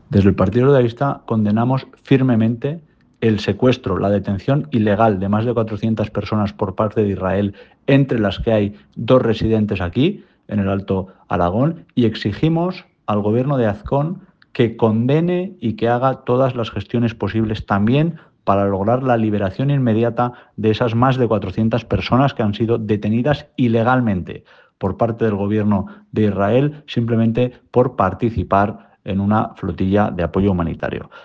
Desde el Partido Socialista condenamos firmemente el secuestro, la detención ilegal de más de 400 personas por parte de Israel, entre las que hay 2 residentes aquí, en el Alto Aragón, y exigimos al gobierno de Azcón que condene y que haga todas las gestiones posibles también para lograr la liberación inmediata de esas más de 400 personas que han sido detenidas ilegalmente por parte del gobierno de Israel simplemente por participar en una flotilla de apoyo humanitario.